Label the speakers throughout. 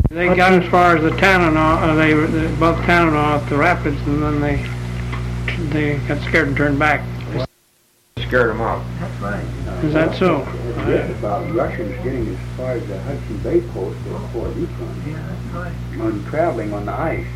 Speaker 1: They got as far as the Tanana, they were above Tanana at the rapids, and then they got scared and turned back.
Speaker 2: Scared them off.
Speaker 3: That's right.
Speaker 1: Is that so?
Speaker 3: Yes, about Russians getting as far as the Hudson Bay coast of Fort Yukon.
Speaker 4: Yeah, that's right.
Speaker 3: On traveling on the ice.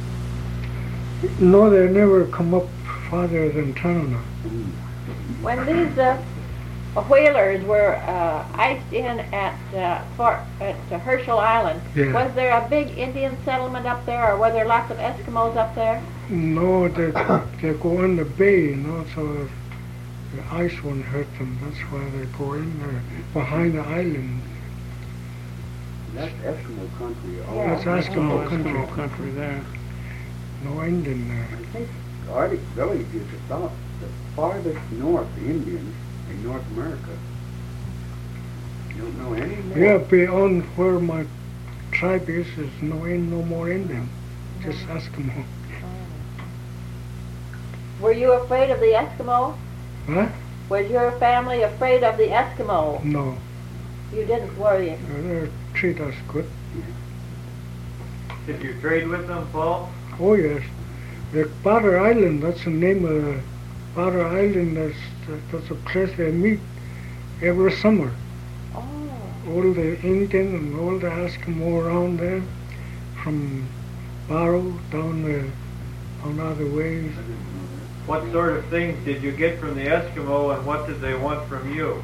Speaker 5: No, they never come up farther than Tanana.
Speaker 6: When these whalers were iced in at Herschel Island,
Speaker 5: Yeah.
Speaker 6: was there a big Indian settlement up there, or were there lots of Eskimos up there?
Speaker 5: No, they go in the bay, so the ice won't hurt them. That's why they go in there behind the island.
Speaker 3: That's Eskimo country.
Speaker 6: Yeah.
Speaker 5: That's Eskimo country.
Speaker 1: Eskimo country there.
Speaker 5: No Indian there.
Speaker 3: I think Arctic Village is about the farthest north Indians in North America. You don't know any more?
Speaker 5: Yeah, beyond where my tribe is no more Indian, just Eskimo.
Speaker 6: Were you afraid of the Eskimo?
Speaker 5: Huh?
Speaker 6: Was your family afraid of the Eskimo?
Speaker 5: No,
Speaker 6: You didn't, were you?
Speaker 5: they treat us good.
Speaker 2: Did you trade with them, Paul?
Speaker 5: Oh yes, the Barter Island. That's the name of the Barter Island. That's a place they meet every summer.
Speaker 6: Oh.
Speaker 5: All the Indian and all the Eskimo around there, from Barrow down the other ways.
Speaker 2: What sort of things did you get from the Eskimo, and what did they want from you?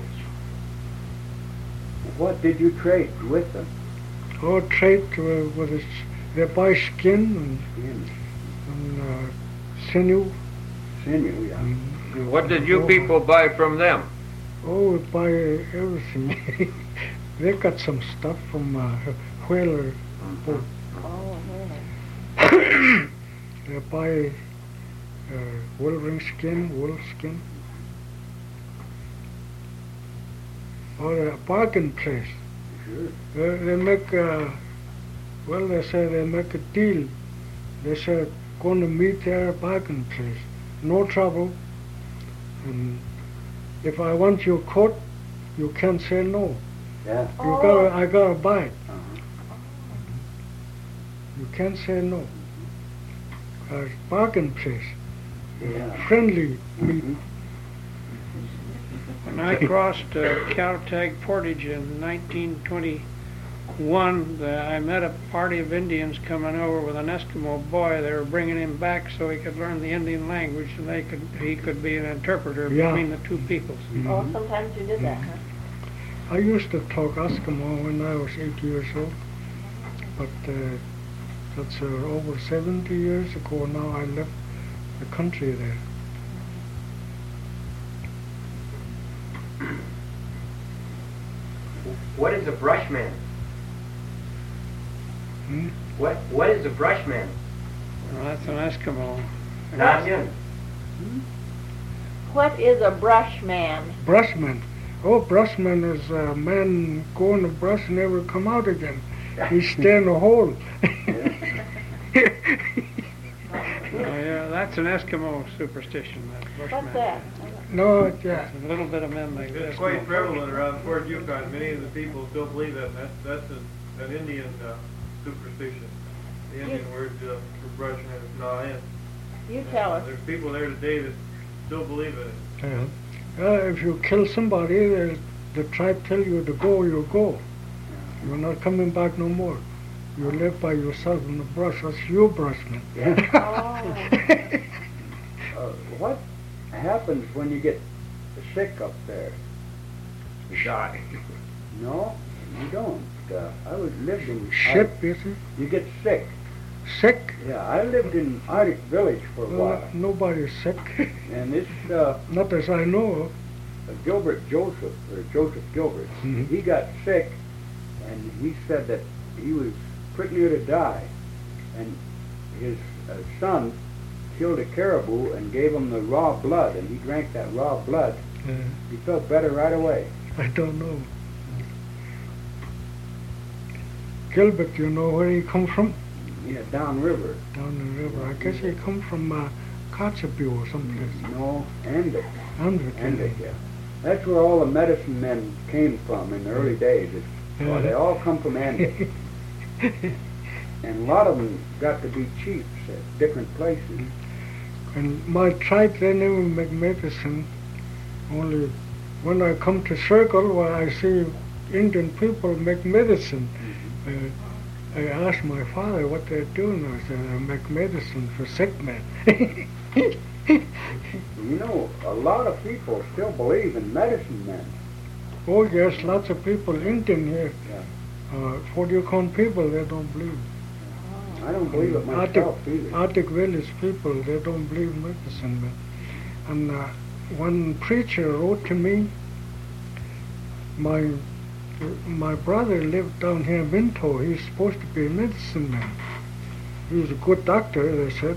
Speaker 3: What did you trade with them?
Speaker 5: All trade with us. They buy skin and sinew.
Speaker 3: Sinew, yeah.
Speaker 2: What did you people buy from them?
Speaker 5: Oh, we buy everything. They got some stuff from whaler boat.
Speaker 6: Oh, really?
Speaker 5: They buy wolverine skin, wolf skin. Or a bargain place.
Speaker 3: Sure.
Speaker 5: They make, they say they make a deal. They say, going to meet their bargain place. No trouble. And if I want your coat, you can't say no.
Speaker 3: Yeah.
Speaker 5: I gotta buy it. You can't say no. Bargain place.
Speaker 3: Yeah.
Speaker 5: Friendly meet.
Speaker 1: When I crossed Caltag Portage in 1921, I met a party of Indians coming over with an Eskimo boy. They were bringing him back so he could learn the Indian language, and he could be an interpreter between the two peoples.
Speaker 6: Oh, sometimes you did that, huh?
Speaker 5: I used to talk Eskimo when I was 8 years old, but that's over 70 years ago now. I left the country there.
Speaker 7: What is a brushman?
Speaker 5: Hmm?
Speaker 7: What is a brushman?
Speaker 1: Well, that's an Eskimo.
Speaker 7: Not him.
Speaker 6: What is a brushman?
Speaker 5: Brushman. Oh, brushman is a man go in the brush and never come out again. He stay in the hole.
Speaker 1: Oh, yeah, that's an Eskimo superstition, that Bushman.
Speaker 6: What's that?
Speaker 5: No, yeah.
Speaker 1: A little bit of men like
Speaker 2: It's
Speaker 1: this.
Speaker 2: quite prevalent around Fort Yukon. Many of the people still believe that. That's an Indian superstition. The Indian word for brushman is na'in.
Speaker 6: You tell us.
Speaker 2: There's people there today that still believe in it.
Speaker 5: Yeah. If you kill somebody, the tribe tell you to go, you go. You're not coming back no more. You live by yourself in the brush. That's your brushman.
Speaker 3: What happens when you get sick up there?
Speaker 2: You die.
Speaker 3: No, you don't. I lived in...
Speaker 5: Ship, you see?
Speaker 3: You get sick.
Speaker 5: Sick?
Speaker 3: Yeah, I lived in Arctic Village for a while.
Speaker 5: Nobody's sick.
Speaker 3: And this...
Speaker 5: Not as I know of.
Speaker 3: Joseph Gilbert, he got sick, and he said that he was pretty near to die. And his son killed a caribou and gave him the raw blood, and he drank that raw blood. He felt better right away.
Speaker 5: I don't know. Gilbert, you know where he come from?
Speaker 3: Yeah, downriver.
Speaker 5: Down the river. I guess he come from Kotzebue or someplace.
Speaker 3: No, Anduk.
Speaker 5: Anduk,
Speaker 3: yeah. That's where all the medicine men came from in the early days. Well, they all come from Anduk. And a lot of them got to be chiefs at different places.
Speaker 5: And my tribe, they never make medicine. Only when I come to circle where I see Indian people make medicine, I ask my father what they're doing. I said, I make medicine for sick men.
Speaker 3: You know, a lot of people still believe in medicine men.
Speaker 5: Oh yes, lots of people, Indian here,
Speaker 3: Yeah.
Speaker 5: Yukon people, they don't believe.
Speaker 3: I don't believe it myself either.
Speaker 5: Arctic village people, they don't believe medicine men. And one preacher wrote to me, my brother lived down here in Minto. He's supposed to be a medicine man. He was a good doctor, they said.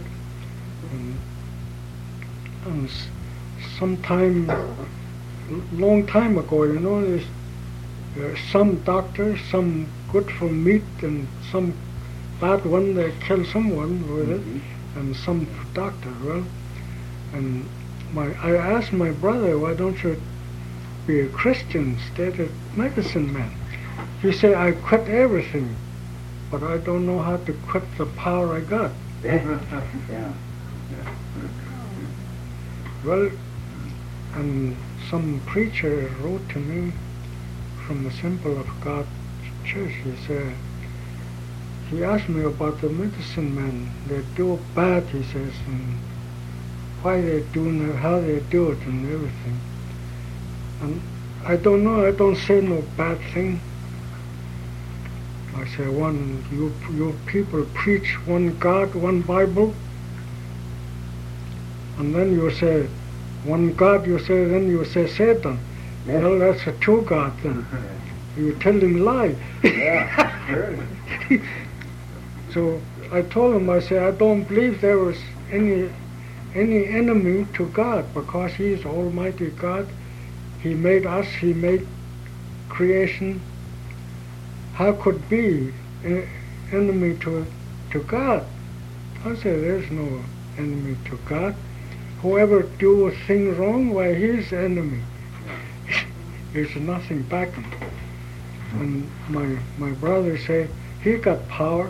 Speaker 5: And sometime, long time ago, you know, there's some doctors, some good for meat, and some bad one, they kill someone with it, and some doctor. Well, and I asked my brother, why don't you be a Christian instead of medicine man? He said, I quit everything, but I don't know how to quit the power I got.
Speaker 3: Yeah.
Speaker 5: Well, and some preacher wrote to me from the Symbol of God Church. He said, he asked me about the medicine men. They do bad, he says, and why they're doing it, how they do it, and everything. And I don't know, I don't say no bad thing. I say, you people preach one God, one Bible, and then you say, one God, then you say Satan.
Speaker 3: Yeah.
Speaker 5: Well, that's a true God then. You tell him lie.
Speaker 3: Yeah, really.
Speaker 5: So I told him, I said, I don't believe there was any enemy to God, because he is Almighty God. He made us, he made creation. How could be an enemy to God? I said, there's no enemy to God. Whoever do a thing wrong, why, he's the enemy. There's nothing back him. And my brother said, he got power.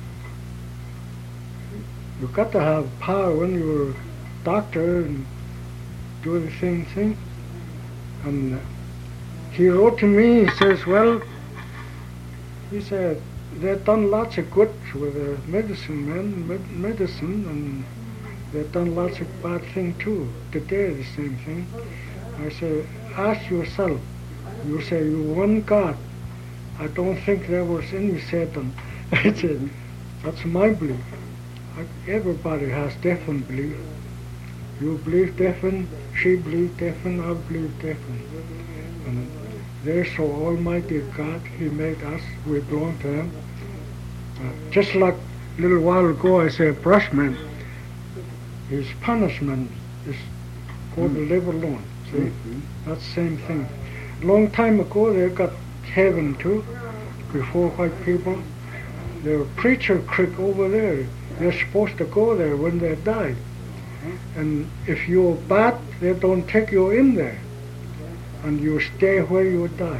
Speaker 5: You got to have power when you're a doctor and do the same thing. And he wrote to me, he says, well, he said, they've done lots of good with the medicine men, medicine, and they've done lots of bad things too. Today the same thing. I said, ask yourself. You say you one God. I don't think there was any Satan. I said, that's my belief. Everybody has different belief. You believe different, she believes different, I believe different. And there's so Almighty God, he made us, we belong to him. Just like a little while ago I said, brushman, his punishment is go to live alone. See? That's the same thing. Long time ago they got heaven too, before white people. There was Preacher Creek over there. They're supposed to go there when they die. And if you're bad, they don't take you in there. And you stay where you die.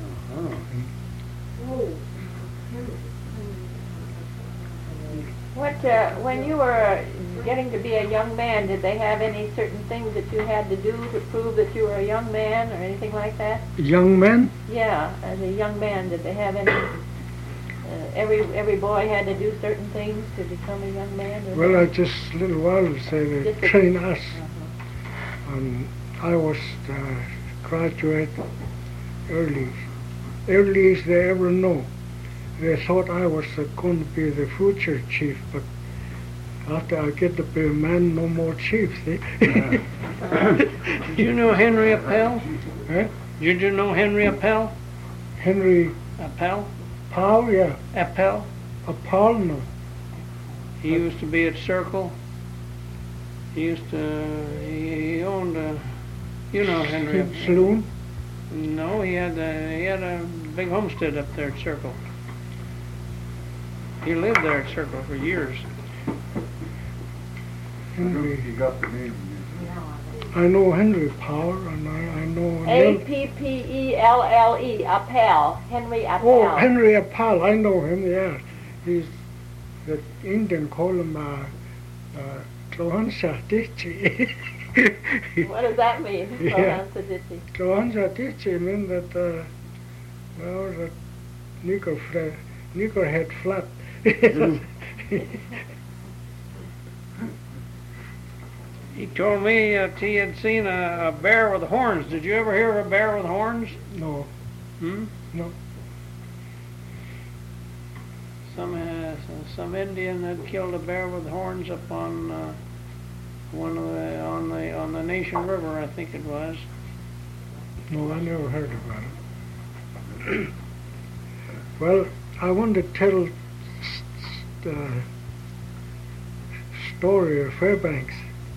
Speaker 6: When you were getting to be a young man, did they have any certain things that you had to do to prove that you were a young man or anything like that?
Speaker 5: Young men?
Speaker 6: Yeah, as a young man, did they have any? Every boy had to do certain things to become a young man?
Speaker 5: Well, I just a little while say they train us. And I was graduate early as they ever know. They thought I was going to be the future chief, but after I get to be a man, no more chiefs.
Speaker 1: Did you know Henry Appel?
Speaker 5: Eh?
Speaker 1: Did you know Henry Appel?
Speaker 5: Henry
Speaker 1: Appel?
Speaker 5: Powell, yeah.
Speaker 1: Appel?
Speaker 5: Appel, no.
Speaker 1: He used to be at Circle. He owned you know Henry Appel.
Speaker 5: Saloon?
Speaker 1: No, he had a big homestead up there at Circle. He lived there at Circle for years.
Speaker 5: Henry.
Speaker 3: You got the name.
Speaker 5: I know Henry Powell, and I know...
Speaker 6: Appelle, Appel, Henry Appel.
Speaker 5: Oh, Henry Appel, I know him, yeah. he's the Indian call him Tlohansa Dichi.
Speaker 6: What does that mean?
Speaker 5: Yeah.
Speaker 6: Tlohansa
Speaker 5: Tlohansa Dichi means that well, the nigger head flat.
Speaker 1: He told me that he had seen a bear with horns. Did you ever hear of a bear with horns?
Speaker 5: No,
Speaker 1: Hmm?
Speaker 5: no.
Speaker 1: Some Indian had killed a bear with horns up on on the Nation River, I think it was.
Speaker 5: No, I never heard about it. Well, I want to tell the story of Fairbanks.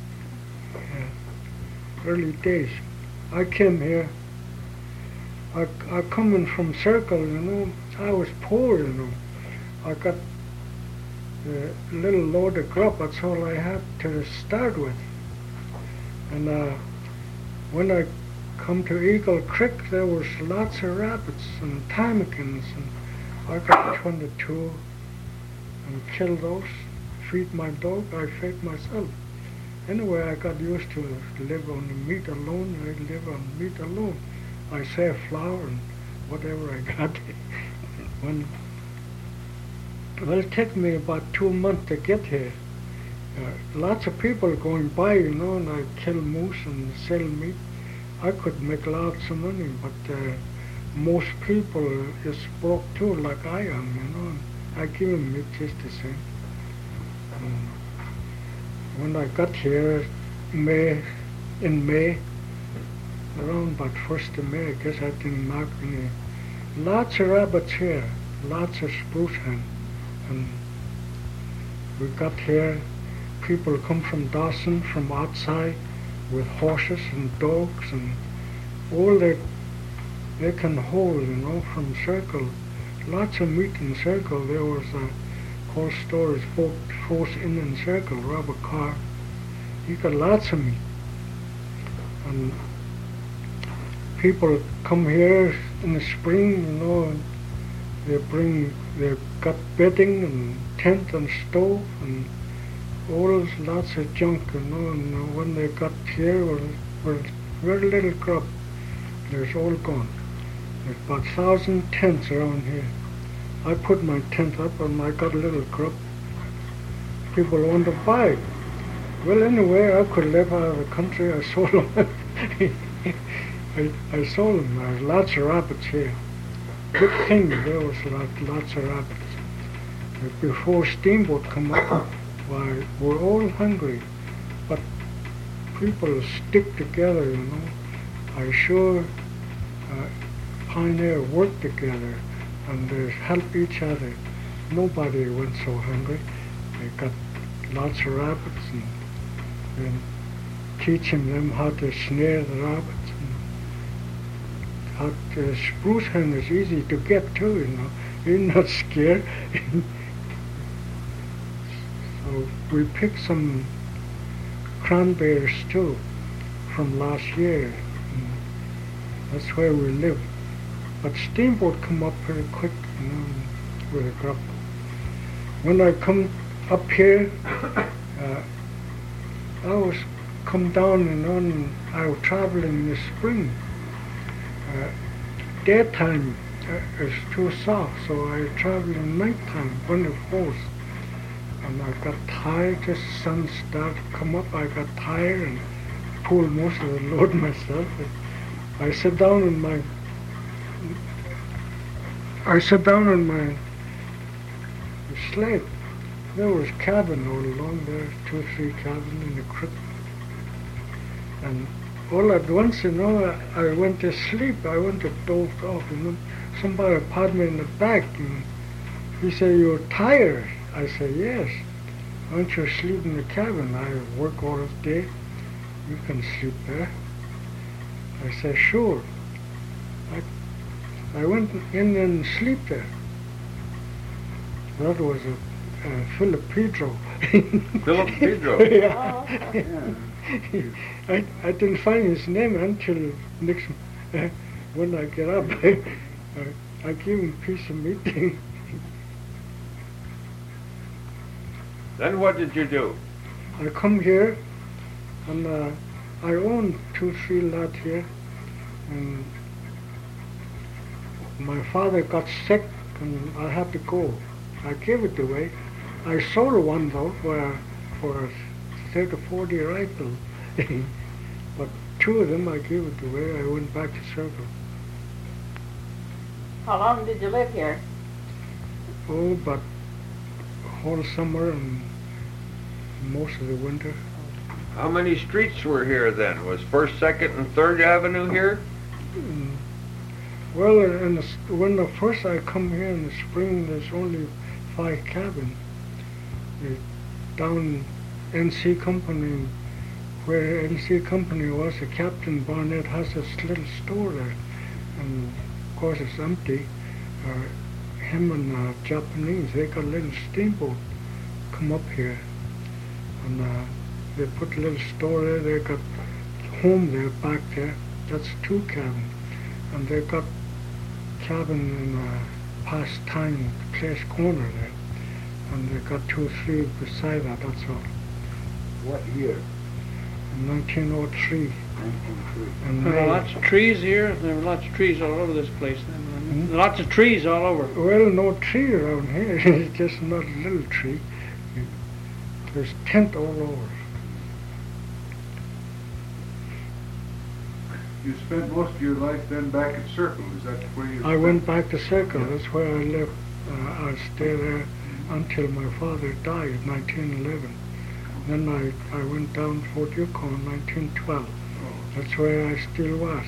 Speaker 5: Early days. I came here. I coming from Circle, you know. I was poor, you know. I got a little load of grub. That's all I had to start with. And when I come to Eagle Creek, there was lots of rabbits and ptarmigans, and I got 22 and killed those. Feed my dog. I fed myself. Anyway, I got used to live on the meat alone. I live on meat alone. I save flour and whatever I got. Well, it took me about 2 months to get here. Lots of people going by, you know, and I kill moose and sell meat. I could make lots of money, but most people is broke too, like I am, you know. And I give them meat just the same. When I got here in May, around about 1st of May, I guess I didn't mark any. Lots of rabbits here, lots of spruce hen. And we got here, people come from Dawson, from outside, with horses and dogs and all they can hold, you know, from Circle. Lots of meat in Circle. There was a whole store is Force Inn in Circle, Robert Carr. He got lots of meat. And people come here in the spring, you know, and they got bedding and tent and stove and all lots of junk, you know, and when they got here were very little grub. There's all gone. There's about 1,000 tents around here. I put my tent up and I got a little grub. People want to buy it. Well, anyway, I could live out of the country. I sold them. I sold them. There's lots of rabbits here. Good thing there was lots of rabbits. But before steamboat come up, why, we're all hungry. But people stick together, you know. I sure pioneer work together and they help each other. Nobody went so hungry. They got lots of rabbits and teaching them how to snare the rabbits. And how to, spruce hen is easy to get too, you know. You're not scared. So we picked some cranberries too from last year. And that's where we live. But steamboat come up pretty quick, you know, with a grub. When I come up here, I was come down and on, and I was traveling in the spring. Daytime is too soft, so I travel in nighttime when it falls. And I got tired, just sun started to come up, I got tired and pulled most of the load myself. I sat down on my sled. There was cabin all along there, 2 or 3 cabins in the creek. And all at once, you know, I went to sleep. I went to doze off, you know. Somebody patted me in the back and he said, "You're tired." I said, "Yes." "Why don't you sleep in the cabin? I work all day. You can sleep there." I said, "Sure." I went in and sleep there. That was a Philip Pedro.
Speaker 4: Philip Pedro?
Speaker 5: Yeah.
Speaker 6: Oh.
Speaker 5: I didn't find his name until next when I get up. I give him a piece of meat.
Speaker 4: Then what did you do?
Speaker 5: I come here, and I own 2-3 lots here, and my father got sick, and I had to go. I gave it away. I sold one though for a 30-40 rifle, but 2 of them I gave it away. I went back to Circle.
Speaker 6: How long did you live here?
Speaker 5: Oh, but whole summer and most of the winter.
Speaker 4: How many streets were here then? Was 1st, 2nd, and 3rd Avenue here?
Speaker 5: Well, when the first I come here in the spring, there's only 5 cabins. Down NC Company, where NC Company was, the Captain Barnett has this little store there, and of course it's empty. Him and Japanese, they got a little steamboat come up here, and they put a little store there. They got home there back there. That's 2 cabins, and they got cabin in Pastime Place Corner there, and they got 2 or 3 beside that. That's all.
Speaker 3: What year?
Speaker 5: In 1903.
Speaker 3: 1903.
Speaker 5: And
Speaker 1: There were lots of trees here. There were lots of trees all over this place then. Lots of trees all over.
Speaker 5: well, no tree around here. It's just not a little tree. There's tent all over.
Speaker 8: You spent most of your life then back at Circle, is that where you...
Speaker 5: I went back to Circle. That's where I lived. I stayed there until my father died in 1911. Then I went down to Fort Yukon in 1912. That's where I still was.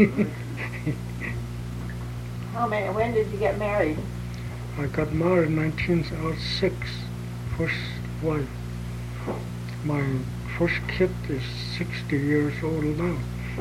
Speaker 6: When did you get married?
Speaker 5: I got married in 1906, first wife. My first kid is 60 years old now.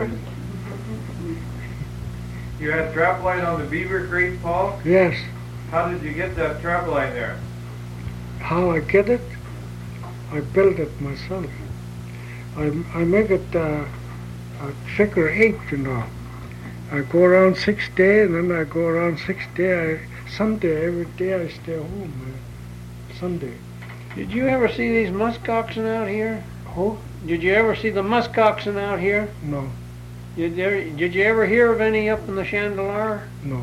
Speaker 2: You had trap line on the Beaver Creek, Paul?
Speaker 5: Yes.
Speaker 2: How did you get that trap line there?
Speaker 5: How I get it? I build it myself. I make it a figure 8, you know. I go around 6 days, and then I go around 6 days. Sunday, every day I stay home. Sunday.
Speaker 1: Did you ever see these musk oxen out here?
Speaker 5: Oh?
Speaker 1: Did you ever see the musk oxen out here?
Speaker 5: No,
Speaker 1: Did you ever hear of any up in the Chandeleur?
Speaker 5: no.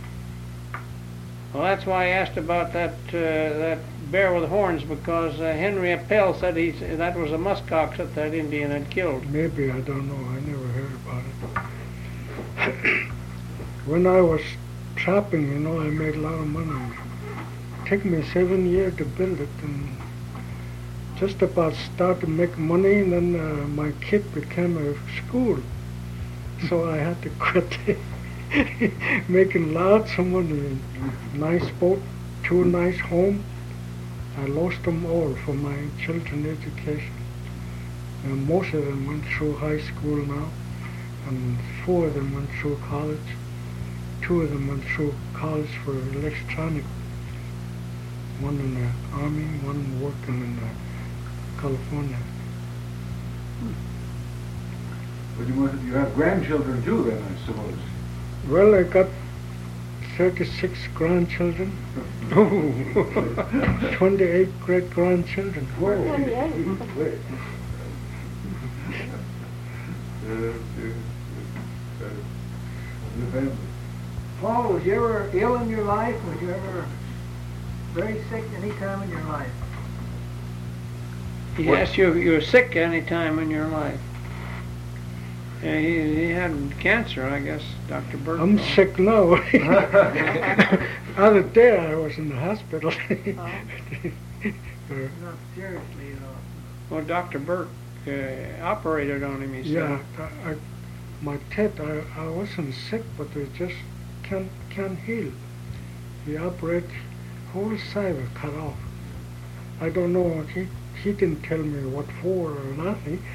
Speaker 1: Well, that's why I asked about that bear with horns, because Henry Appel said that was a musk ox that Indian had killed.
Speaker 5: Maybe, I don't know. I never heard about it. When I was trapping, you know, I made a lot of money. It took me 7 years to build it, and just about started to make money, and then my kid became a school. So I had to quit making lots of money. Nice boat, 2 nice homes. I lost them all for my children's education. And most of them went through high school now, and 4 of them went through college. 2 of them went through college for electronic. One in the Army, one working in California.
Speaker 8: But you have grandchildren too then, I suppose.
Speaker 5: Well, I got 36 grandchildren. 28 great-grandchildren.
Speaker 3: Whoa.
Speaker 6: 28.
Speaker 3: Wait.
Speaker 8: The family.
Speaker 3: Paul, was you ever ill in your life? Was you ever very sick any time in your life?
Speaker 1: He asked you if you were sick any time in your life. Yeah, he had cancer, I guess, Dr. Burke.
Speaker 5: I'm sick now. Other day I was in the hospital.
Speaker 3: Not seriously, you know.
Speaker 1: Well, Dr. Burke operated on him, he said.
Speaker 5: Yeah, my teeth, I wasn't sick, but they just can't heal. He operated, whole side was cut off. I don't know, he didn't tell me what for or nothing.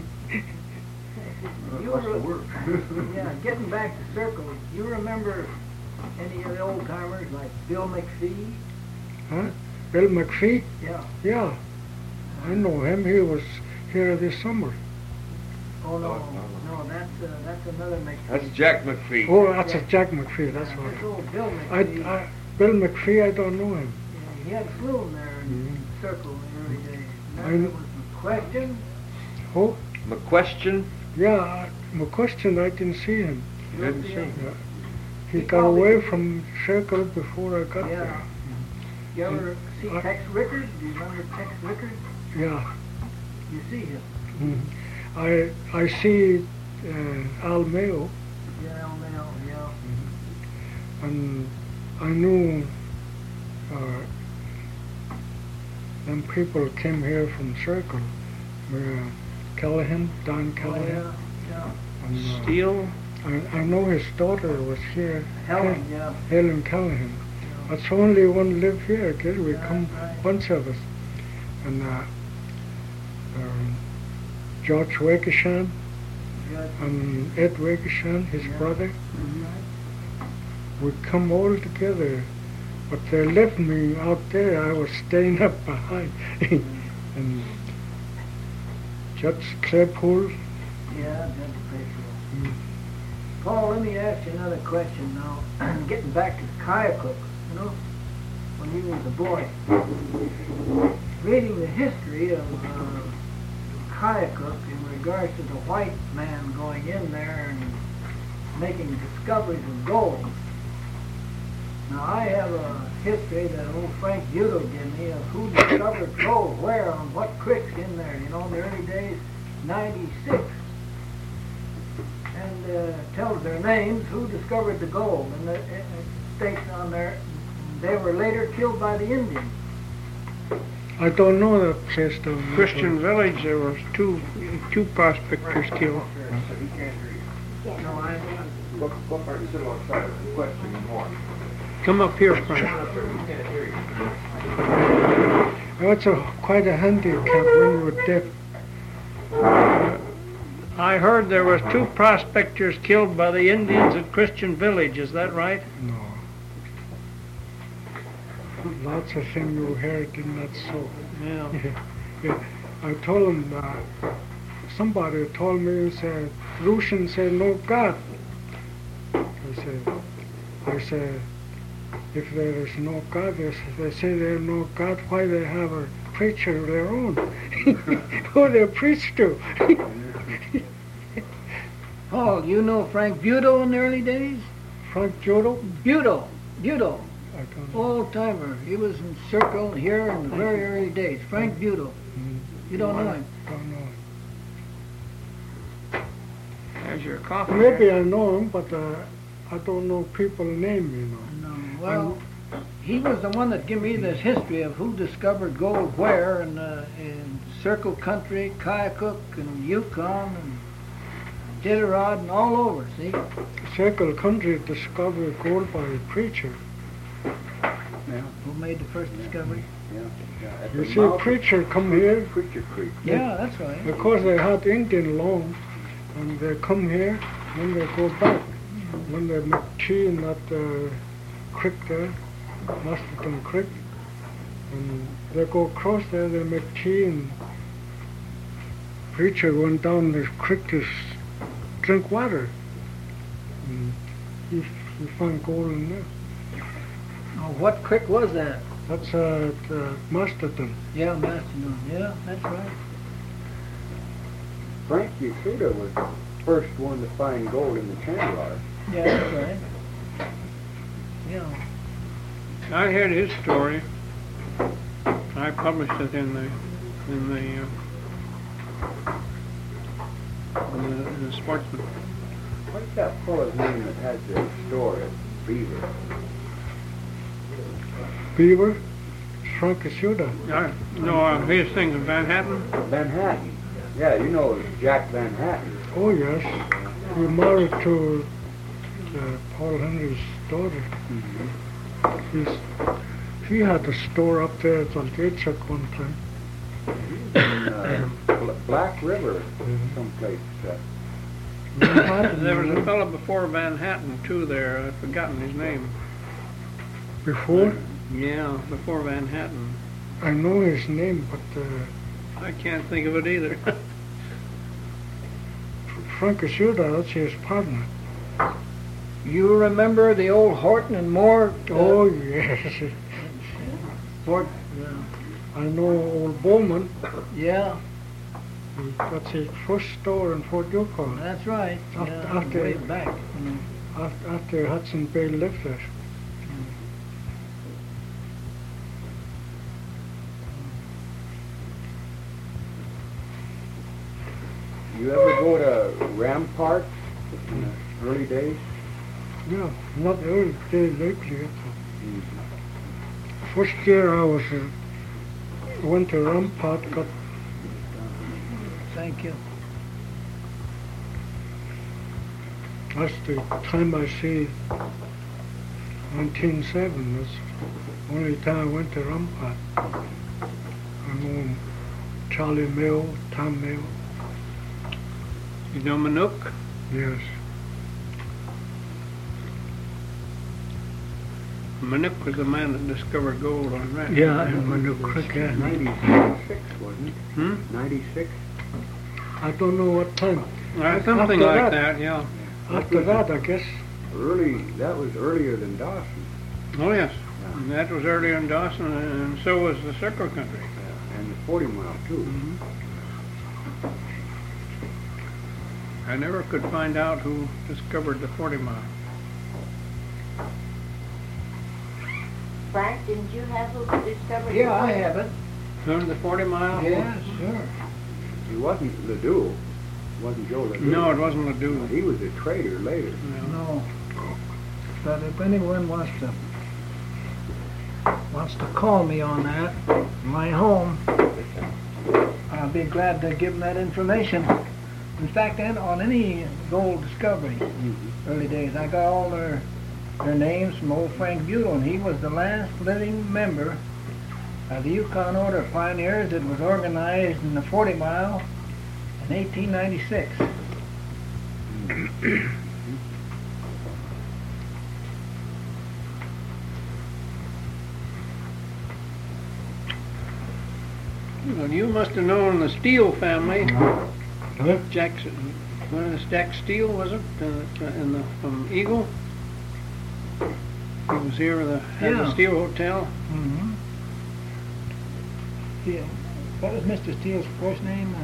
Speaker 3: Yeah, getting back to Circle, you remember any of the old timers like Bill McPhee?
Speaker 5: Huh? Bill McPhee?
Speaker 3: Yeah.
Speaker 5: Yeah, I know him. He was here this summer.
Speaker 3: Oh no, that's another McPhee.
Speaker 4: That's Jack McPhee.
Speaker 5: Oh, that's a Jack McPhee, that's
Speaker 3: This
Speaker 5: right.
Speaker 3: old Bill McPhee.
Speaker 5: Bill McPhee, I don't know him.
Speaker 3: Yeah, he had a saloon there in Circle.
Speaker 9: early days.
Speaker 5: I-
Speaker 9: Then there was the question.
Speaker 5: Oh,
Speaker 4: McQuestion?
Speaker 5: yeah, McQuestion, I didn't see him.
Speaker 4: You didn't see him?
Speaker 5: Yeah. He
Speaker 9: He
Speaker 5: got
Speaker 9: probably-
Speaker 5: away from Circle before I got
Speaker 9: Yeah.
Speaker 5: there.
Speaker 9: You ever see
Speaker 5: I-
Speaker 9: Tex Rickard? Do you remember Tex Rickard?
Speaker 5: Yeah.
Speaker 9: You see him.
Speaker 5: Mhm. I see Al Mayo,
Speaker 9: Yeah, Mayo, yeah.
Speaker 5: and I knew them people came here from Circle. Callahan, Don
Speaker 9: Oh,
Speaker 5: Callahan.
Speaker 9: yeah,
Speaker 5: And,
Speaker 1: Steel?
Speaker 5: I know his daughter was here.
Speaker 9: yeah. Helen, yeah.
Speaker 5: Helen Callahan. That's the only one live here. Kid. We
Speaker 9: Yeah,
Speaker 5: come
Speaker 9: right.
Speaker 5: bunch of us, and George Wakeshan
Speaker 9: Good.
Speaker 5: and Ed Wakeshan, his
Speaker 9: Yeah.
Speaker 5: brother.
Speaker 9: Mhm.
Speaker 5: We come all together, but they left me out there. I was staying up behind, and Judge Claypool.
Speaker 9: Yeah, that's pretty cool.
Speaker 5: Mm.
Speaker 9: Paul, let me ask you another question now. Getting back to the Kayakuk, you know, when you was a boy. Reading the history of Kayakuk in regards to the white man going in there and making discoveries of gold. Now, I have a history that old Frank Buto gave me of who discovered gold where on what creeks in there, you know, in the early days, 96. And tells their names, who discovered the gold, and it states on there they were later killed by the Indians.
Speaker 5: I don't know that place down there.
Speaker 1: Christian Village, there was two prospectors killed.
Speaker 9: No, I,
Speaker 8: What part is it outside of the question more?
Speaker 1: Come up here, Frank.
Speaker 5: That's quite a handicap when you were deaf.
Speaker 1: I heard there was two prospectors killed by the Indians at Christian Village. Is that right?
Speaker 5: No. Lots of things you heard in that so.
Speaker 1: Yeah.
Speaker 5: Yeah. I told him, somebody told me, he said, Lucian said, no God. I said, if there is no God, they say there's no God, why they have a preacher of their own? Who they preach to?
Speaker 9: Paul, you know Frank Buto in the early days?
Speaker 5: Frank Jodo?
Speaker 9: Buto.
Speaker 5: I don't know.
Speaker 9: Old timer. He was in Circle here in the very early days. Frank Buto. You don't know him?
Speaker 5: Don't know.
Speaker 1: There's your coffee.
Speaker 5: Maybe I know him, but I don't know people's name, you know.
Speaker 9: No. Well, he was the one that gave me this history of who discovered gold where in Circle Country, Kayakuk, and Yukon, and Iditarod, and all over, see?
Speaker 5: Circle Country discovered gold by a preacher.
Speaker 9: Who made the first discovery?
Speaker 3: At
Speaker 5: You
Speaker 3: the
Speaker 5: see, a
Speaker 3: mouth of
Speaker 5: preacher come here
Speaker 3: Preacher Creek.
Speaker 9: Yeah, that's right.
Speaker 5: because they had Indian loans, and they come here, then they go back. When they make tea in that creek there, Masterton Creek, and they go across there, they make tea, and preacher went down the creek to drink water. And he found gold in there.
Speaker 9: Oh, what creek was that?
Speaker 5: That's Masterton.
Speaker 9: Yeah, Mastodon. Yeah, that's right.
Speaker 3: Frank Yasuda was the first one to find gold in the Chandler.
Speaker 9: Yeah, that's right. Yeah.
Speaker 1: I heard his story. I published it in the Sportsman.
Speaker 3: What's that fellow's name that has the store at Beaver?
Speaker 5: Beaver, Frank Yasuda.
Speaker 1: No, his thing in Van Hatten.
Speaker 3: Van Hatten. Yeah, you know Jack Van Hatten.
Speaker 5: Oh yes, he married to Paul Henry's daughter. He had a store up there at Algachuk one time.
Speaker 3: In Black River, someplace.
Speaker 1: There was a fellow before Van Hatten too there. I've forgotten his name.
Speaker 5: Before?
Speaker 1: Yeah, before Van Hatten.
Speaker 5: I know his name, but
Speaker 1: I can't think of it either.
Speaker 5: Frank Yasuda, that's his partner.
Speaker 9: You remember the old Horton and Moore?
Speaker 5: Oh yes.
Speaker 9: Fort,
Speaker 5: I know old Bowman.
Speaker 9: Yeah,
Speaker 5: He got his first store in Fort Yukon
Speaker 9: that's right. Yeah,
Speaker 5: After-
Speaker 9: way back.
Speaker 5: after Hudson Bay left us.
Speaker 3: You ever go to Rampart in the early days?
Speaker 5: Yeah, not early day lately. First year I was went to Rampart, got
Speaker 9: Thank you.
Speaker 5: that's the time I see 1907. That's the only time I went to Rampart. I know Charlie Mill, Tom Mill.
Speaker 1: You know Manook?
Speaker 5: Yes.
Speaker 1: Manook was the man that discovered gold on that.
Speaker 5: Yeah, in Manook Creek. Yeah.
Speaker 3: 96, wasn't it?
Speaker 1: Hmm?
Speaker 3: 96?
Speaker 5: I don't know what time.
Speaker 1: Something
Speaker 5: After
Speaker 1: like
Speaker 5: that.
Speaker 1: that, yeah.
Speaker 5: After that, I guess.
Speaker 3: That was earlier than Dawson.
Speaker 1: Oh, yes.
Speaker 3: Yeah.
Speaker 1: And that was earlier in Dawson, and so was the Circle Country.
Speaker 3: And the 40 Mile, too.
Speaker 1: I never could find out who discovered the 40 Mile.
Speaker 6: Frank, didn't you have who discovered?
Speaker 9: Yeah, I have it.
Speaker 1: Who the 40 Mile?
Speaker 9: Yeah, sure.
Speaker 3: It wasn't Ledoux. It wasn't Joe Ledoux.
Speaker 1: No, it wasn't Ledoux.
Speaker 3: He was a trader later.
Speaker 9: No. But if anyone wants to call me on that, my home, I'll be glad to give them that information. In fact, and on any gold discovery, early days, I got all their names from old Frank Buell, and he was the last living member of the Yukon Order of Pioneers that was organized in the 40 Mile in 1896.
Speaker 1: Well, you must have known the Steele family.
Speaker 5: Huh?
Speaker 1: Jackson, what is Jack Steele, was it? From Eagle? He was here with had the
Speaker 9: Yeah.
Speaker 1: Steele Hotel.
Speaker 9: Mm-hmm. Yeah. What was Mr. Steele's first name?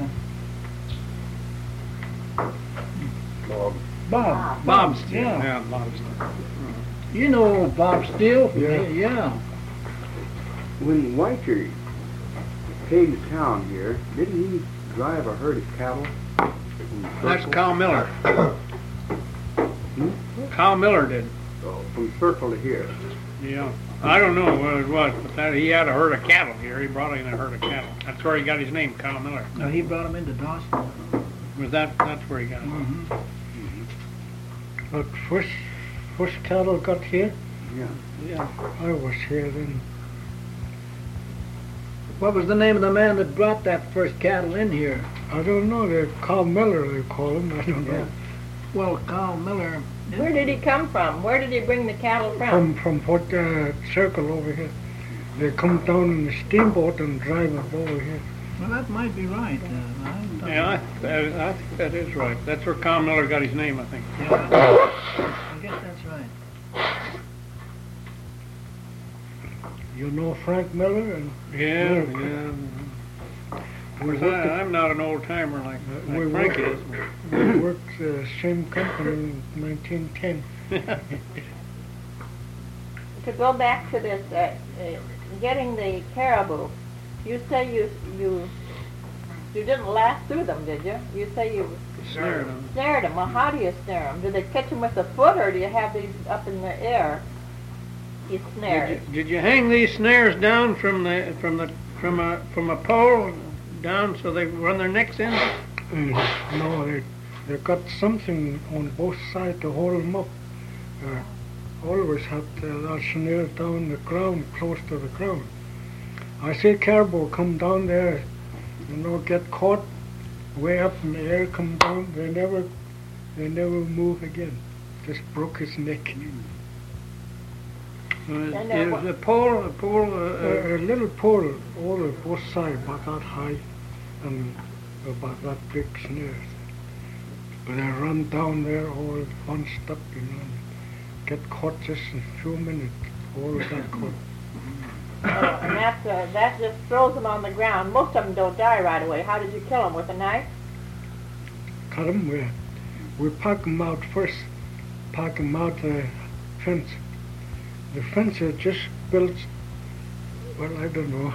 Speaker 9: Bob.
Speaker 1: Bob Steele.
Speaker 9: Yeah.
Speaker 1: Bob Steele.
Speaker 9: You know old Bob Steele?
Speaker 5: Yeah.
Speaker 9: Yeah.
Speaker 3: When Whiter came to town here, didn't he drive a herd of cattle? from
Speaker 1: That's
Speaker 3: Circle?
Speaker 1: Kyle Miller. Kyle Miller did.
Speaker 3: Oh, from Circle to here.
Speaker 1: Yeah. I don't know what it was, but he had a herd of cattle here. He brought in a herd of cattle. That's where he got his name, Kyle Miller.
Speaker 9: No, he brought him into Dawson.
Speaker 1: That's where he got it.
Speaker 9: Mm-hmm.
Speaker 5: But first cattle got here.
Speaker 3: Yeah.
Speaker 1: Yeah.
Speaker 5: I was here then.
Speaker 9: What was the name of the man that brought that first cattle in here?
Speaker 5: I don't know. They Carl Miller, they call him. I don't know.
Speaker 9: Well, Carl Miller.
Speaker 6: Where did he come from? Where did he bring the cattle from?
Speaker 5: From Port Circle over here. They come down in the steamboat and drive it over here.
Speaker 9: Well, that might be right.
Speaker 1: Yeah, I think that is right. That's where Kyle Miller got his name, I think.
Speaker 9: I guess that's right.
Speaker 5: You know Frank Miller? And
Speaker 1: Yeah,
Speaker 5: Miller.
Speaker 1: yeah.
Speaker 5: We
Speaker 1: Of course,
Speaker 5: worked,
Speaker 1: I'm not an old timer like
Speaker 5: we
Speaker 1: Frank
Speaker 5: worked-
Speaker 1: is.
Speaker 5: we worked the same company in 1910.
Speaker 6: To go back to this, getting the caribou, you say you didn't laugh through them, did you? You say you
Speaker 1: Snared him.
Speaker 6: snared them. Well, how do you snare them? Do they catch them with a foot, or do you have these up in the air? You snare.
Speaker 1: Did you hang these snares down from a pole down so they run their necks in?
Speaker 5: No, they got something on both sides to hold them up. Always had that snare down the ground, close to the ground. I see caribou come down there, get caught way up in the air, come down. They never move again. Just broke his neck.
Speaker 1: Is the pole
Speaker 5: A little pole over both sides, about that high, and about that big snare. But they run down there all bunched up, and get caught just in a few minutes. All got caught.
Speaker 6: And that just throws them on the ground. Most of them don't die right away. How did you kill them? With a knife?
Speaker 5: Cut them. We park them out first. Park them out the fence. The fence is just built. Well, I don't know.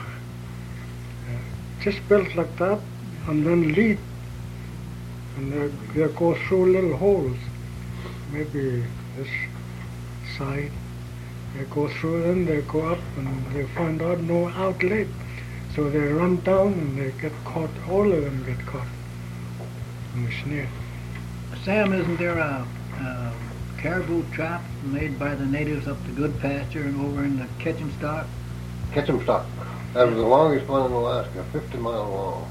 Speaker 5: Just built like that, and then lead. And they go through little holes. Maybe this side. They go through them, they go up, and they find out no outlet. So they run down and they get caught. All of them get caught in the snare.
Speaker 9: Sam, isn't there a caribou trap made by the natives up the Good Pasture and over in the Ketchumstock?
Speaker 10: Ketchumstock. That was the longest one in Alaska, 50 miles long.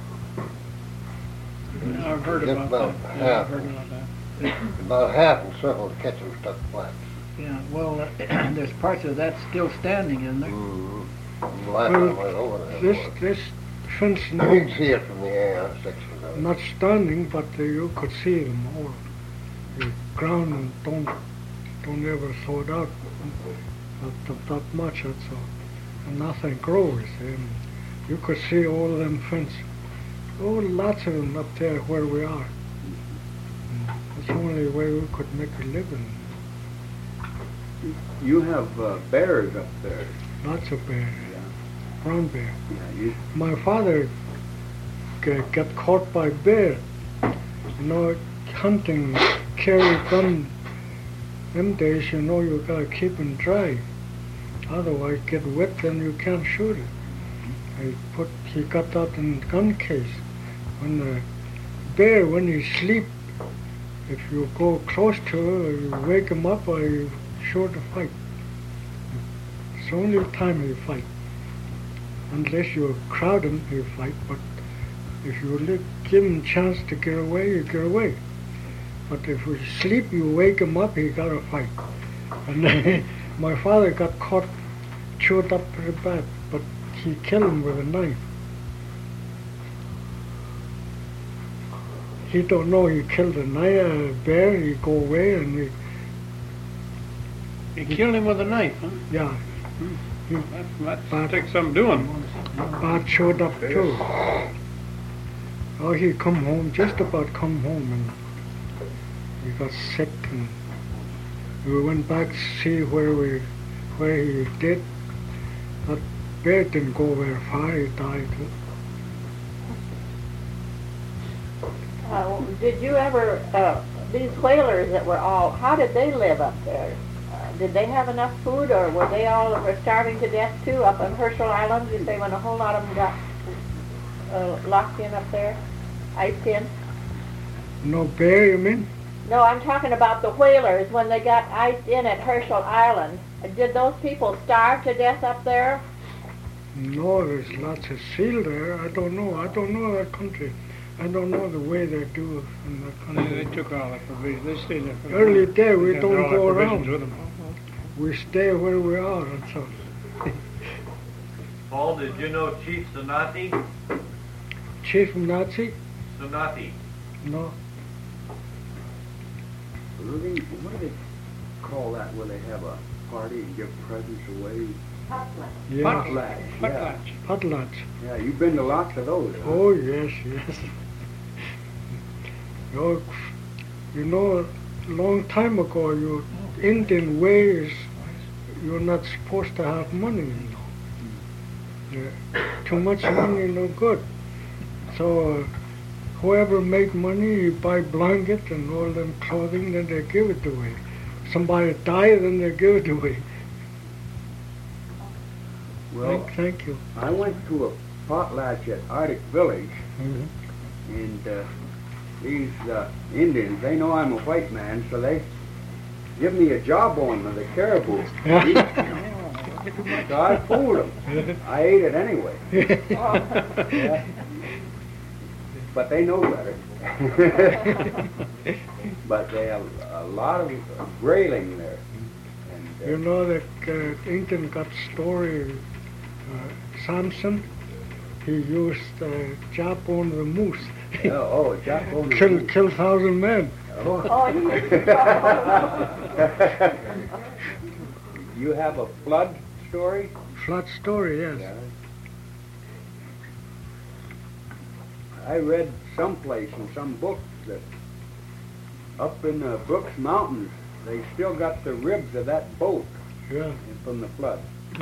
Speaker 1: I've heard
Speaker 10: Just
Speaker 1: about
Speaker 10: about
Speaker 1: that. Yeah, I've
Speaker 10: half.
Speaker 1: heard about that.
Speaker 10: About half encircled the Ketchumstock Flats.
Speaker 9: Yeah, well, there's parts of that still standing, isn't there?
Speaker 10: Mm-hmm. The last
Speaker 5: Well,
Speaker 10: time I went over there.
Speaker 5: This fence
Speaker 10: You
Speaker 5: now
Speaker 10: can see it from the air, sections of it.
Speaker 5: not standing, but you could see them all. The ground don't ever thaw it out. Not that much, that's all. And nothing grows. And you could see all them fence. Oh, lots of them up there where we are. It's the only way we could make a living.
Speaker 3: You have bears up there.
Speaker 5: Lots of bears.
Speaker 3: Yeah.
Speaker 5: Brown bear.
Speaker 3: Yeah,
Speaker 5: My father got caught by bear. You know, hunting, carry gun. Them days, you know, you gotta keep it dry. Otherwise, get wet, then you can't shoot it. He got that in gun case. When the bear, when he sleep, if you go close to her, you wake him up, or you sure to fight. It's the only time he fight. Unless you crowd him, he fight. But if you give him a chance to get away, you get away. But if you sleep, you wake him up, he gotta fight. And my father got caught, chewed up pretty bad, but he killed him with a knife. He don't know he killed a bear. He go away and
Speaker 1: You killed him with a knife, huh?
Speaker 5: yeah,
Speaker 1: That takes some doing.
Speaker 5: bad chewed up too. Oh, he come home, just about come home, and he got sick, and we went back to see where he did. That bear didn't go very far. He died.
Speaker 6: Did you ever, these whalers that were all, how did they live up there? Did they have enough food, or were they all were starving to death too up on Herschel Island? You say when a whole lot of them got locked in up there, iced in?
Speaker 5: No bear, you mean?
Speaker 6: No, I'm talking about the whalers when they got iced in at Herschel Island. Did those people starve to death up there?
Speaker 5: No, there's lots of seal there. I don't know that country. I don't know the way they do in that country.
Speaker 1: They took all the provisions. They stayed there for the
Speaker 5: Early day, we
Speaker 1: They had
Speaker 5: don't
Speaker 1: all the
Speaker 5: go
Speaker 1: provisions
Speaker 5: around.
Speaker 1: with them.
Speaker 5: We stay where we are, that's all.
Speaker 2: Paul, did you know Chief Sonati?
Speaker 5: Chief Nazi?
Speaker 2: Sonati.
Speaker 5: No.
Speaker 3: What do they call that when they have a party and give presents away?
Speaker 5: Yeah.
Speaker 3: Potlatch. Yeah.
Speaker 1: Potlatch.
Speaker 5: Potlatch.
Speaker 3: Yeah, you've been to lots of those. Huh?
Speaker 5: Oh, yes, yes. You know, a long time ago, Indian ways, you're not supposed to have money, you know. Yeah. Too much money, no good. So whoever make money, you buy blanket and all them clothing, then they give it away. Somebody die, then they give it away.
Speaker 3: Well,
Speaker 5: Thank you.
Speaker 3: I went to a potlatch at Arctic Village,
Speaker 5: Mm-hmm.
Speaker 3: and these Indians, they know I'm a white man, so they give me a jawbone of the caribou. So I fooled them. I ate it anyway. Yeah. But they know better. But they have a lot of grayling there. And,
Speaker 5: You know that Indian got story, Samson, he used jawbone of the moose.
Speaker 3: jawbone.
Speaker 5: Kill 1,000 men.
Speaker 3: You have a flood story?
Speaker 5: Flat story, yes.
Speaker 3: Yeah. I read someplace in some book that up in the Brooks Mountains, they still got the ribs of that boat
Speaker 5: Yeah.
Speaker 3: from the flood.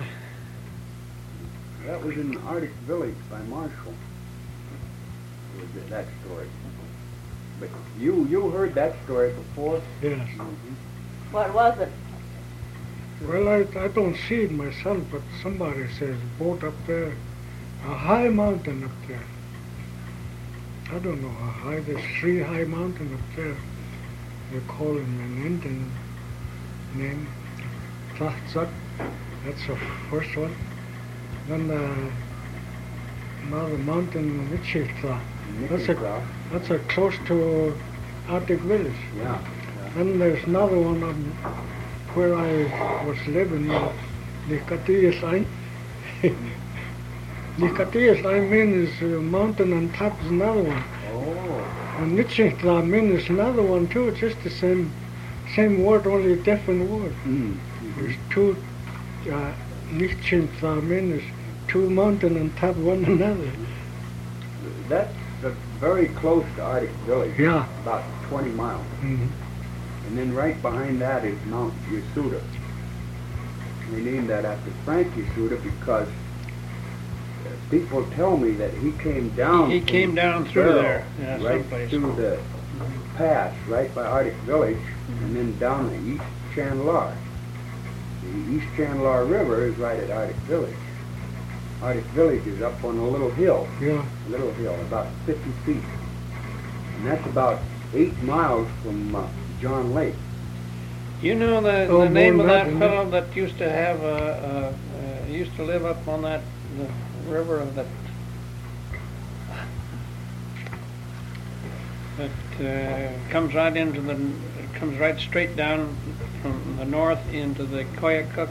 Speaker 3: That was in Arctic Village by Marshall. Was that story? But you heard that story before?
Speaker 5: Yes.
Speaker 6: What was it?
Speaker 5: Well, I don't see it myself, but somebody says boat up there, a high mountain up there. I don't know how high. There's 3 high mountains up there. They call him an Indian name. Tlahtsak. That's the first one. Then another mountain, Nichita. That's a close to Arctic Village.
Speaker 3: Yeah.
Speaker 5: Then there's another one where I was living, Nikatiyasline. Nikatiyasline is a mountain on top is another one.
Speaker 3: Oh.
Speaker 5: And Nichita is another one too. It's just the same word, only a different word. There's 2 Nichita is 2 mountains on top of one another.
Speaker 3: That's very close to Arctic Village.
Speaker 5: Yeah.
Speaker 3: About 20 miles.
Speaker 5: Mm-hmm.
Speaker 3: And then right behind that is Mount Yasuda. They named that after Frank Yasuda because people tell me that he came down.
Speaker 1: He came down through
Speaker 3: Barrow,
Speaker 1: there, yeah,
Speaker 3: right
Speaker 1: someplace.
Speaker 3: through the pass, right by Arctic Village, and then down the East Chandler. The East Chandler River is right at Arctic Village. Arctic Village is up on a little hill.
Speaker 5: Yeah.
Speaker 3: A little hill, about 50 feet. And that's about 8 miles from John Lake.
Speaker 1: You know the name of that fellow that used to have used to live up on that the river that comes right into comes right straight down from the north into the Koyukuk.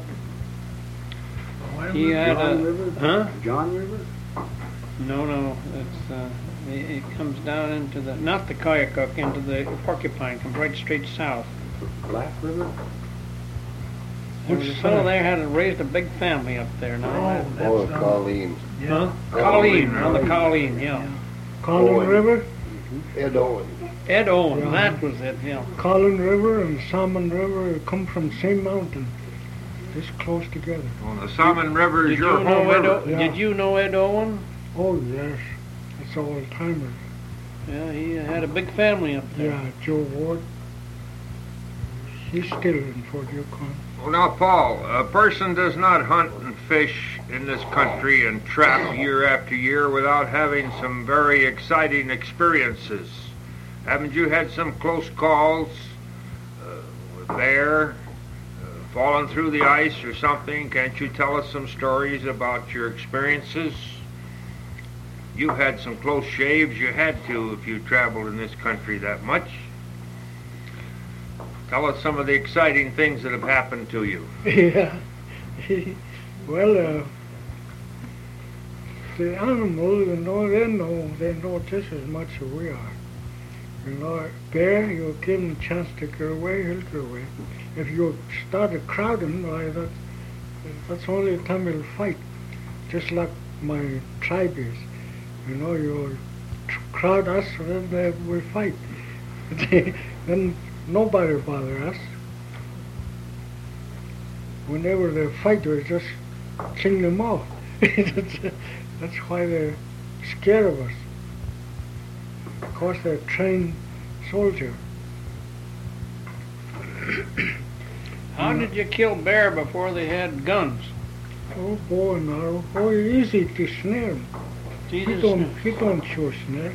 Speaker 1: He had
Speaker 3: John River?
Speaker 1: Huh?
Speaker 3: John River?
Speaker 1: No, it's it comes down into the not the Koyukuk, into the Porcupine. Comes right straight south.
Speaker 3: Black River?
Speaker 1: There was a fellow there had raised a big family up there. Now,
Speaker 10: Oh, Colleen.
Speaker 1: huh? Colleen, on the Colleen, yeah.
Speaker 5: Colin
Speaker 10: Owen.
Speaker 5: River?
Speaker 10: Ed Owen.
Speaker 1: Ed Owen,
Speaker 5: Yeah.
Speaker 1: that was it, yeah.
Speaker 5: Colin River and Salmon River come from same mountain, just close together.
Speaker 4: Well, the Salmon River is
Speaker 1: Did
Speaker 4: your
Speaker 1: you know
Speaker 4: home
Speaker 1: Ed
Speaker 4: river.
Speaker 1: O- Did you know Ed Owen?
Speaker 5: Oh yes, it's all timer.
Speaker 1: Yeah, he had a big family up there.
Speaker 5: Yeah, Joe Ward. He's still in Fort Yukon.
Speaker 4: Well, now, Paul, a person does not hunt and fish in this country and trap year after year without having some very exciting experiences. Haven't you had some close calls with bear, falling through the ice or something? Can't you tell us some stories about your experiences? You had some close shaves. You had to if you traveled in this country that much. Tell us some of the exciting things that have happened to you.
Speaker 5: Yeah. Well, the animals, they know just as much as we are. You know, bear, you give him a chance to get away, he'll get away. If you start to crowd him, why, that's the only time he'll fight. Just like my tribe is. You know, you crowd us, then we fight. Then nobody bother us. Whenever they fight, we just clean them off. That's why they're scared of us. Of course, they're trained soldiers.
Speaker 1: How did you kill bear before they had guns?
Speaker 5: Oh boy, now, oh, easy to snare him. He don't show snare.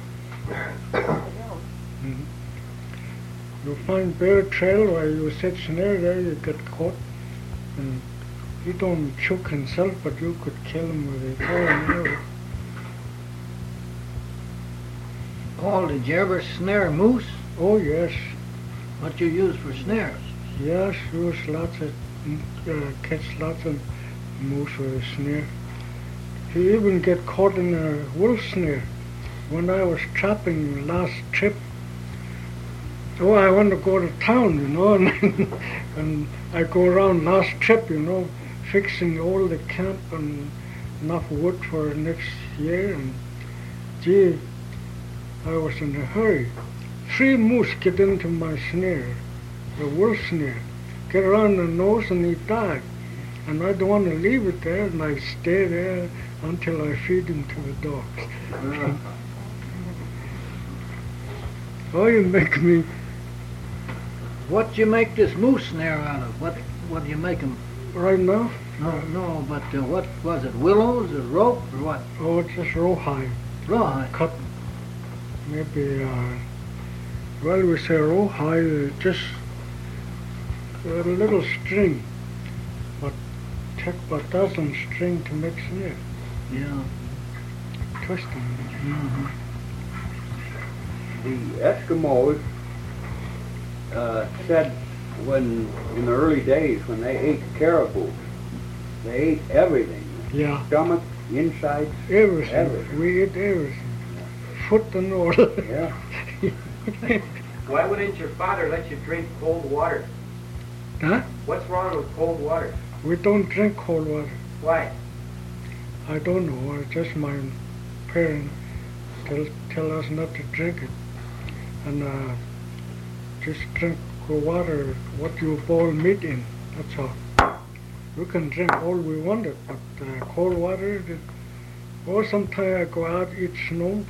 Speaker 5: You find bear trail where you set snare there, you get caught. And he don't choke himself, but you could kill him with a bow and arrow.
Speaker 9: Paul, did you ever snare moose?
Speaker 5: Oh yes,
Speaker 9: What you use for snares?
Speaker 5: yes, use lots of, catch lots of moose with a snare. He even get caught in a wolf snare. When I was trapping last trip, oh, I want to go to town, you know, and I go around last trip, you know, fixing all the camp and enough wood for next year. And gee, I was in a hurry. 3 moose get into my snare, the wolf snare, get around the nose and he died. And I don't want to leave it there, and I stay there until I feed him to the dogs. Oh, you make me.
Speaker 9: What do you make this moose snare out of? What do you make them?
Speaker 5: Right now?
Speaker 9: No, but what was it? Willows or rope or what?
Speaker 5: Oh, it's just rawhide.
Speaker 9: Rawhide.
Speaker 5: Cut. Maybe, well, we say rawhide, just a little string. But take about 1,000 string to make snare.
Speaker 9: Yeah.
Speaker 5: Twisting.
Speaker 9: Mm-hmm.
Speaker 3: The Eskimos said when, in the early days, when they ate caribou, they ate everything.
Speaker 5: Yeah.
Speaker 3: Stomach, insides,
Speaker 5: Everything.
Speaker 3: everything.
Speaker 5: We eat everything. Foot and all.
Speaker 3: Yeah.
Speaker 7: Why wouldn't your father let you drink cold water?
Speaker 5: Huh?
Speaker 7: What's wrong with cold water?
Speaker 5: We don't drink cold water.
Speaker 7: Why?
Speaker 5: I don't know. It's just my parents tell us not to drink it. And just drink water, what you boil meat in. That's all. We can drink all we wanted, but cold water, or sometimes I go out, eat snow.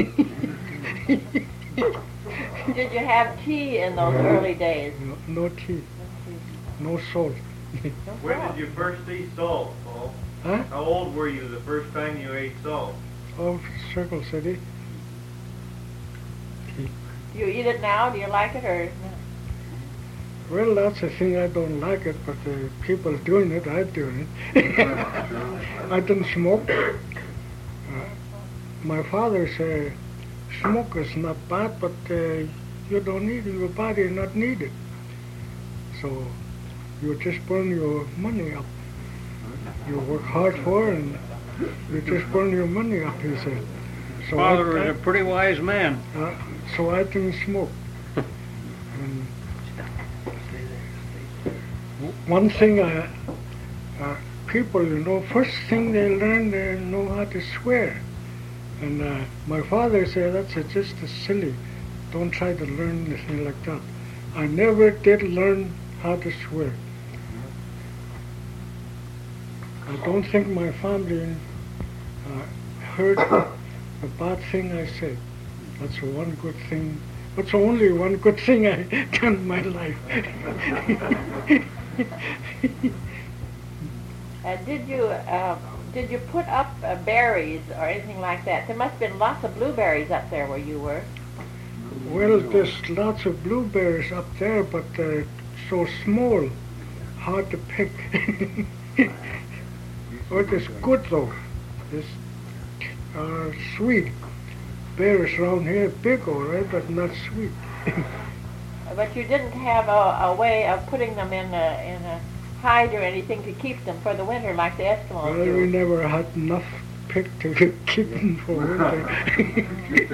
Speaker 6: Did you have tea in those early days?
Speaker 5: No tea, no salt.
Speaker 2: When did you first eat salt, Paul?
Speaker 5: Huh?
Speaker 2: How old were you the first time you ate salt?
Speaker 5: Oh, Circle City.
Speaker 6: You eat it now? Do you like it or?
Speaker 5: Well, that's the thing, I don't like it, but the people doing it, I'm doing it. I don't smoke. My father said, smoke is not bad, but you don't need it, your body not need it. So you just burn your money up. You work hard for it, and you just burn your money up, he said. So
Speaker 1: Father was a pretty wise man.
Speaker 5: So I didn't smoke. And one thing, people, first thing they learn, they know how to swear. And my father said, that's just silly. Don't try to learn anything like that. I never did learn how to swear. I don't think my family heard the bad thing I said. That's one good thing. That's only one good thing I done in my life.
Speaker 6: Did you put up berries or anything like that? There must have been lots of blueberries up there where you were.
Speaker 5: Well, there's lots of blueberries up there, but they're so small, hard to pick. But it's good though. It's sweet. Berries around here big, all right, but not sweet.
Speaker 6: But you didn't have a way of putting them in a hide or anything to keep them for the winter like the Eskimos
Speaker 5: Well,
Speaker 6: do.
Speaker 5: we never had enough pick to keep them for winter.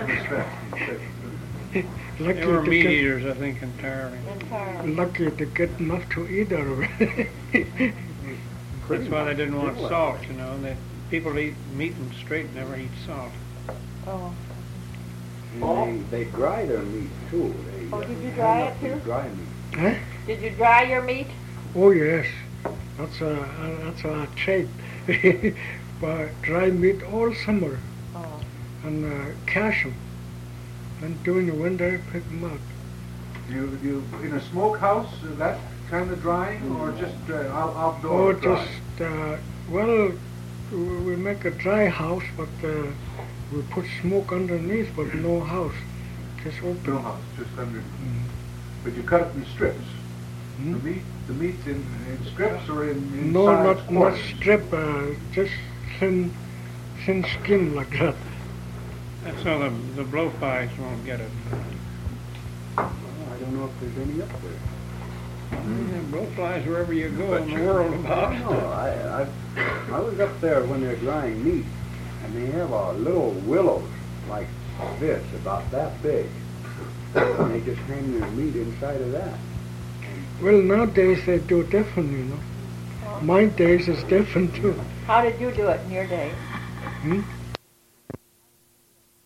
Speaker 5: Lucky
Speaker 1: They were
Speaker 5: to
Speaker 1: meat
Speaker 5: get-
Speaker 1: eaters, I think, entirely.
Speaker 6: Entirely.
Speaker 5: Lucky to get enough to eat out of it.
Speaker 1: That's why they didn't want salt, People eat meat and straight never eat salt.
Speaker 6: Oh.
Speaker 3: And they dry their meat too.
Speaker 6: Oh, did you dry it too?
Speaker 3: Dry meat.
Speaker 5: Huh?
Speaker 6: Did you dry your meat?
Speaker 5: Oh yes, that's a trade. But dry meat all summer
Speaker 6: Oh.
Speaker 5: and cache them. And during the winter, pick them out.
Speaker 8: You in a smokehouse, that kind of drying, or just outdoor
Speaker 5: Oh,
Speaker 8: drying?
Speaker 5: just well, we make a dry house, but we put smoke underneath, but no house, just open.
Speaker 8: No house, just under. But you cut it in strips.
Speaker 5: Hmm?
Speaker 8: The meat's in strips or in
Speaker 5: No,
Speaker 8: size
Speaker 5: not
Speaker 8: quarters?
Speaker 5: strip, just thin skin like that.
Speaker 1: That's so the blowflies won't get it.
Speaker 3: I don't know if there's any up there.
Speaker 1: Blowflies wherever you go in the world about.
Speaker 3: No, I was up there when they're drying meat, and they have little willows like this, about that big. And they just hang their meat inside of that.
Speaker 5: Well, nowadays they do different, My days is different too.
Speaker 6: How did you do it in your day?
Speaker 5: Hmm?